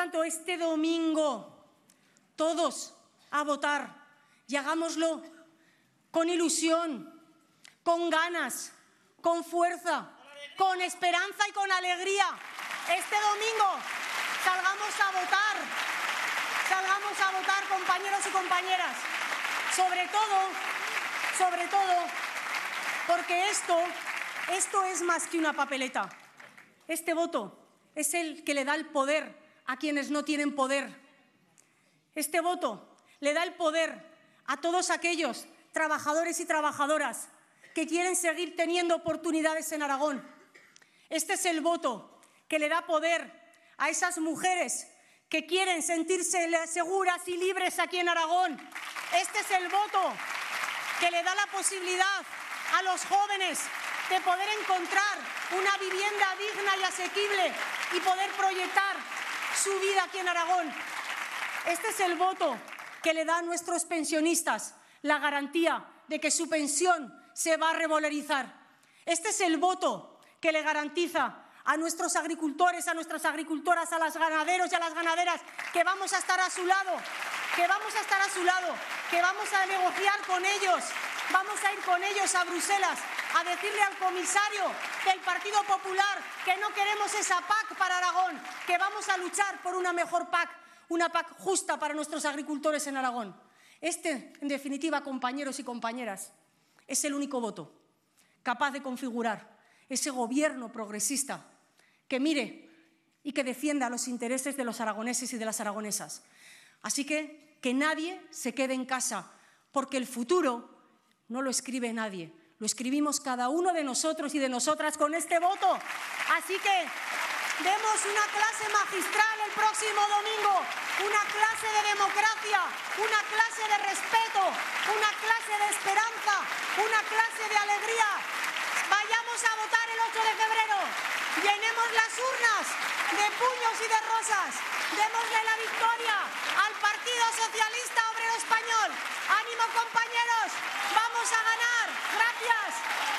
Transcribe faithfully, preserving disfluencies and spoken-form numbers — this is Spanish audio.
tanto, este domingo, todos a votar y hagámoslo con ilusión, con ganas, con fuerza, con esperanza y con alegría. Este domingo salgamos a votar, salgamos a votar, compañeros y compañeras. Sobre todo, sobre todo, porque esto, esto es más que una papeleta. Este voto es el que le da el poder a quienes no tienen poder. Este voto le da el poder a todos aquellos trabajadores y trabajadoras que quieren seguir teniendo oportunidades en Aragón. Este es el voto que le da poder a esas mujeres que quieren sentirse seguras y libres aquí en Aragón. Este es el voto que le da la posibilidad a los jóvenes de poder encontrar una vivienda digna y asequible y poder proyectar su vida aquí en Aragón. Este es el voto que le da a nuestros pensionistas la garantía de que su pensión se va a revalorizar. Este es el voto que le garantiza a nuestros agricultores, a nuestras agricultoras, a los ganaderos y a las ganaderas que vamos a estar a su lado, que vamos a estar a su lado, que vamos a negociar con ellos, vamos a ir con ellos a Bruselas a decirle al comisario del Partido Popular que no queremos esa P A C para Aragón, que vamos a luchar por una mejor P A C, una P A C justa para nuestros agricultores en Aragón. Este, en definitiva, compañeros y compañeras, es el único voto capaz de configurar ese gobierno progresista que mire y que defienda los intereses de los aragoneses y de las aragonesas. Así que que nadie se quede en casa, porque el futuro no lo escribe nadie, lo escribimos cada uno de nosotros y de nosotras con este voto. Así que demos una clase magistral el próximo domingo, una clase de democracia, una clase de respeto, una clase de esperanza, una clase de alegría. Vayamos a votar el ocho de febrero, llenemos las urnas de puños y de rosas, démosle la victoria al Partido Socialista Obrero Español. ¡Ánimo, compañeros! ¡Vamos a ganar! ¡Gracias!